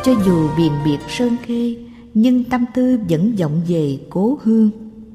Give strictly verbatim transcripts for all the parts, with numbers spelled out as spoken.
Cho dù biền biệt sơn khê, nhưng tâm tư vẫn vọng về cố hương.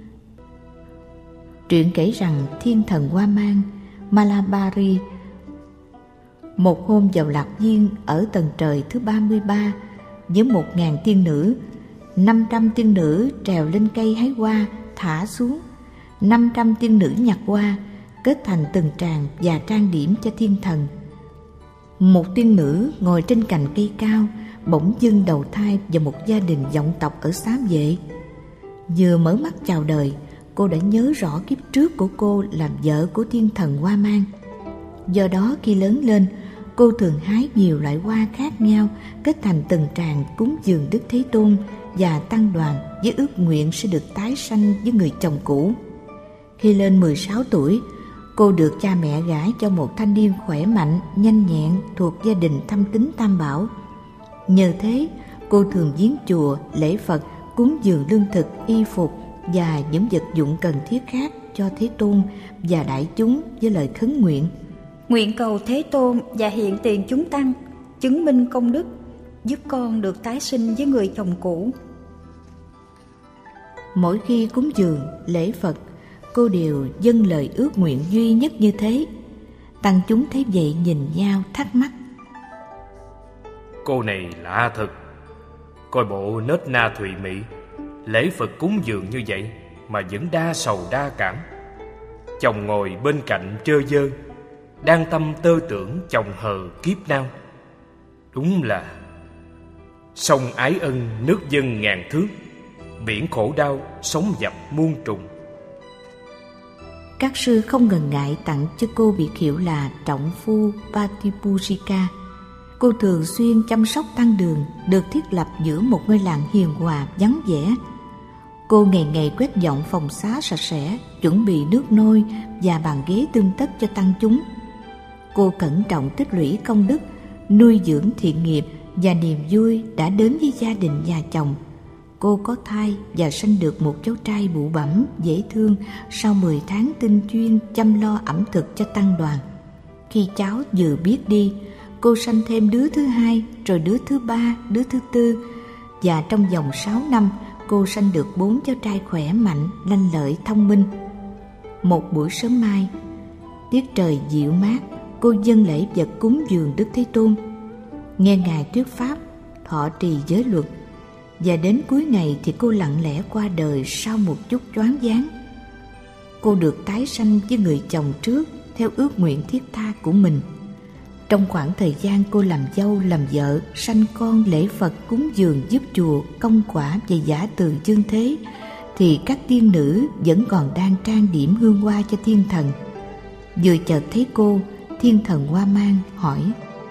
Truyện kể rằng thiên thần Hoa Mang Malabari một hôm vào lạc viên ở tầng trời thứ ba mươi ba với một ngàn tiên nữ. Năm trăm tiên nữ trèo lên cây hái hoa thả xuống. Năm trăm tiên nữ nhặt hoa kết thành từng tràng và trang điểm cho thiên thần. Một tiên nữ ngồi trên cành cây cao bỗng dưng đầu thai vào một gia đình vọng tộc ở xá Vệ. Vừa mở mắt chào đời, cô đã nhớ rõ kiếp trước của cô làm vợ của thiên thần Hoa Mang. Do đó khi lớn lên, cô thường hái nhiều loại hoa khác nhau kết thành từng tràng cúng dường Đức Thế Tôn và tăng đoàn với ước nguyện sẽ được tái sanh với người chồng cũ. Khi lên mười sáu tuổi, cô được cha mẹ gả cho một thanh niên khỏe mạnh, nhanh nhẹn thuộc gia đình thâm tín Tam Bảo. Nhờ thế, cô thường viếng chùa, lễ Phật, cúng dường lương thực, y phục và những vật dụng cần thiết khác cho Thế Tôn và đại chúng với lời khấn nguyện: Nguyện cầu Thế Tôn và hiện tiền chúng tăng chứng minh công đức, giúp con được tái sinh với người chồng cũ. Mỗi khi cúng dường, lễ Phật, cô đều dâng lời ước nguyện duy nhất như thế. Tăng chúng thấy vậy nhìn nhau thắc mắc: Cô này lạ thật, coi bộ nết na thùy mị, lễ Phật cúng dường như vậy mà vẫn đa sầu đa cảm. Chồng ngồi bên cạnh trơ dơ, đang tâm tơ tưởng chồng hờ kiếp nào. Đúng là sông ái ân nước dân ngàn thước, biển khổ đau sóng dập muôn trùng. Các sư không ngần ngại tặng cho cô biệt hiệu là trọng phu Patipujika. Cô thường xuyên chăm sóc tăng đường được thiết lập giữa một ngôi làng hiền hòa vắng vẻ. Cô ngày ngày quét dọn phòng xá sạch sẽ, chuẩn bị nước nôi và bàn ghế tươm tất cho tăng chúng. Cô cẩn trọng tích lũy công đức, nuôi dưỡng thiện nghiệp và niềm vui đã đến với gia đình nhà chồng. Cô có thai và sanh được một cháu trai bụ bẫm, dễ thương sau mười tháng tinh chuyên chăm lo ẩm thực cho tăng đoàn. Khi cháu vừa biết đi, cô sanh thêm đứa thứ hai, rồi đứa thứ ba, đứa thứ tư, và trong vòng sáu năm cô sanh được bốn cháu trai khỏe mạnh, lanh lợi, thông minh. Một buổi sớm mai, tiết trời dịu mát, cô dâng lễ vật cúng dường Đức Thế Tôn, nghe Ngài thuyết pháp, thọ trì giới luật, và đến cuối ngày thì cô lặng lẽ qua đời sau một chút choáng váng. Cô được tái sanh với người chồng trước theo ước nguyện thiết tha của mình. Trong khoảng thời gian cô làm dâu làm vợ, sanh con, lễ Phật cúng dường giúp chùa, công quả và giả từ dương thế, thì các tiên nữ vẫn còn đang trang điểm hương hoa cho thiên thần. Vừa chợt thấy cô, thiên thần Hoa Mang hỏi: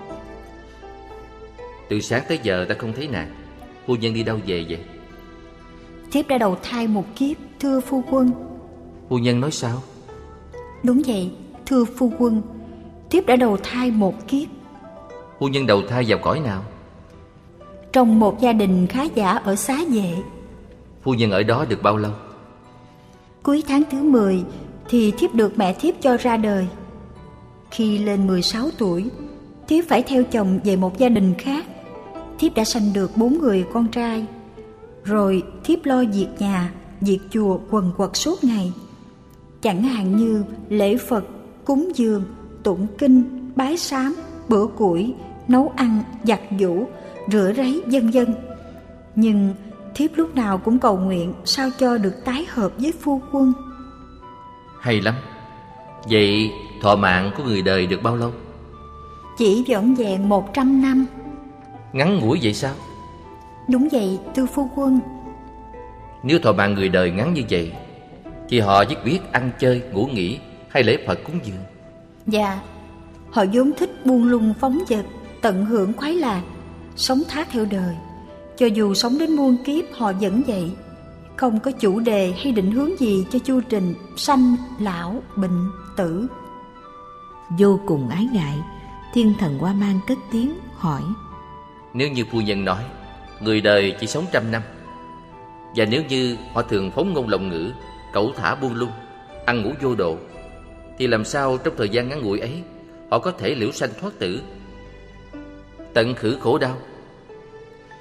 Từ sáng tới giờ ta không thấy nàng, phu nhân đi đâu về vậy? Thiếp đã đầu thai một kiếp, thưa phu quân. Phu nhân nói sao? Đúng vậy, thưa phu quân, thiếp đã đầu thai một kiếp. Phu nhân đầu thai vào cõi nào? Trong một gia đình khá giả ở Xá Vệ. Phu nhân ở đó được bao lâu? Cuối tháng thứ mười thì thiếp được mẹ thiếp cho ra đời. Khi lên mười sáu tuổi, thiếp phải theo chồng về một gia đình khác. Thiếp đã sanh được bốn người con trai. Rồi thiếp lo việc nhà, việc chùa quần quật suốt ngày. Chẳng hạn như lễ Phật, cúng dường, tụng kinh, bái sám, bữa củi, nấu ăn, giặt giũ, rửa ráy vân vân. Nhưng thiếp lúc nào cũng cầu nguyện sao cho được tái hợp với phu quân. Hay lắm. Vậy thọ mạng của người đời được bao lâu? Chỉ vỏn vẹn một trăm năm. Ngắn ngủi vậy sao? Đúng vậy, thưa phu quân. Nếu thọ mạng người đời ngắn như vậy thì họ chỉ biết ăn chơi, ngủ nghỉ hay lễ Phật cúng dường. Dạ, họ vốn thích buông lung phóng dật, tận hưởng khoái lạc, sống thác theo đời. Cho dù sống đến muôn kiếp họ vẫn vậy, không có chủ đề hay định hướng gì cho chu trình sanh, lão, bệnh, tử. Vô cùng ái ngại, thiên thần Hoa Mang cất tiếng hỏi: Nếu như phu nhân nói người đời chỉ sống trăm năm, và nếu như họ thường phóng ngôn lộng ngữ, cẩu thả buông lung, ăn ngủ vô độ, thì làm sao trong thời gian ngắn ngủi ấy họ có thể liễu sanh thoát tử, tận khử khổ đau?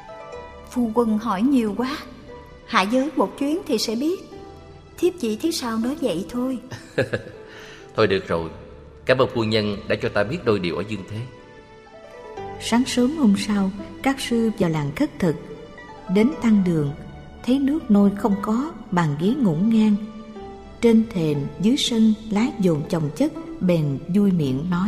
Phu quân hỏi nhiều quá, hạ giới một chuyến thì sẽ biết. Thiếp chỉ thấy sao nói vậy thôi. Thôi được rồi, cảm ơn phu nhân đã cho ta biết đôi điều ở dương thế. Sáng sớm hôm sau, các sư vào làng khất thực. Đến tăng đường, thấy nước nôi không có, bàn ghế ngổn ngang. Trên thềm dưới sân lá dồn chồng chất, bèn vui miệng nói: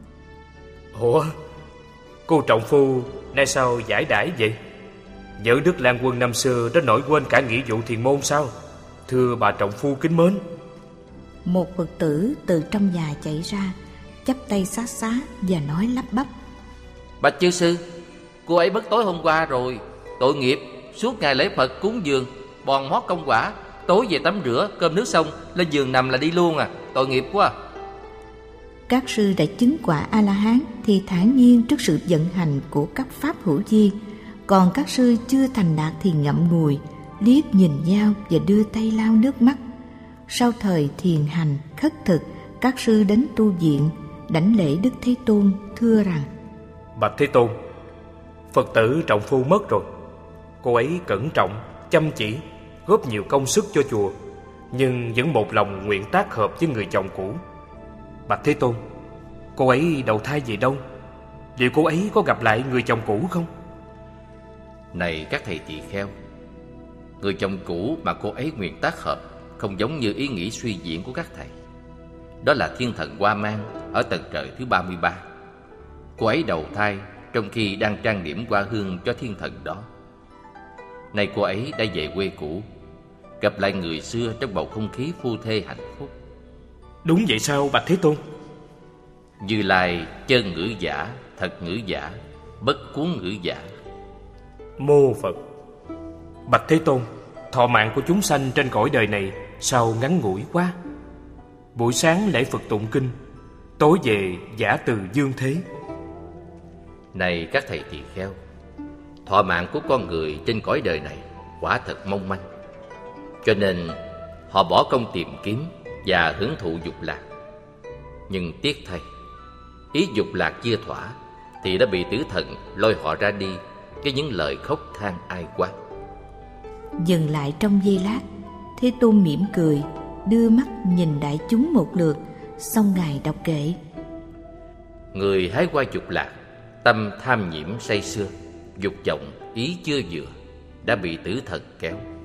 Ủa, cô trọng phu nay sao giải đãi vậy? Nhớ Đức Lan Quân năm xưa đã nổi quên cả nghĩa vụ thiền môn sao? Thưa bà trọng phu kính mến. Một Phật tử từ trong nhà chạy ra, chắp tay xá xá và nói lắp bắp: Bạch chư sư, cô ấy mất tối hôm qua rồi. Tội nghiệp, suốt ngày lễ Phật cúng dường, bòn mót công quả, tối về tắm rửa, cơm nước xong lên giường nằm là đi luôn à. Tội nghiệp quá. Các sư đã chứng quả A-la-hán thì thản nhiên trước sự vận hành của các pháp hữu vi, còn các sư chưa thành đạt thì ngậm ngùi, liếc nhìn nhau và đưa tay lau nước mắt. Sau thời thiền hành khất thực, các sư đến tu viện đảnh lễ Đức Thế Tôn, thưa rằng: Bạch Thế Tôn, Phật tử trọng phu mất rồi. Cô ấy cẩn trọng, chăm chỉ, góp nhiều công sức cho chùa, nhưng vẫn một lòng nguyện tác hợp với người chồng cũ. Bạch Thế Tôn, cô ấy đầu thai về đâu? Liệu cô ấy có gặp lại người chồng cũ không? Này các thầy tỳ kheo, người chồng cũ mà cô ấy nguyện tác hợp không giống như ý nghĩ suy diễn của các thầy. Đó là thiên thần Hoa Mang ở tầng trời thứ ba mươi ba. Cô ấy đầu thai trong khi đang trang điểm hoa hương cho thiên thần đó. Nay cô ấy đã về quê cũ, gặp lại người xưa trong bầu không khí phu thê hạnh phúc. Đúng vậy sao Bạch Thế Tôn? Như Lai chân ngữ giả, thật ngữ giả, bất cuốn ngữ giả. Mô Phật. Bạch Thế Tôn, thọ mạng của chúng sanh trên cõi đời này sao ngắn ngủi quá. Buổi sáng lễ Phật tụng kinh, tối về giả từ dương thế. Này các thầy tỳ kheo, thọ mạng của con người trên cõi đời này quả thật mong manh. Cho nên họ bỏ công tìm kiếm và hưởng thụ dục lạc. Nhưng tiếc thay, ý dục lạc chưa thỏa thì đã bị tử thần lôi họ ra đi với những lời khóc than ai oán. Dừng lại trong giây lát, Thế Tôn mỉm cười, đưa mắt nhìn đại chúng một lượt, xong Ngài đọc kệ: Người hái qua dục lạc, tâm tham nhiễm say sưa, dục vọng ý chưa vừa, đã bị tử thần kéo.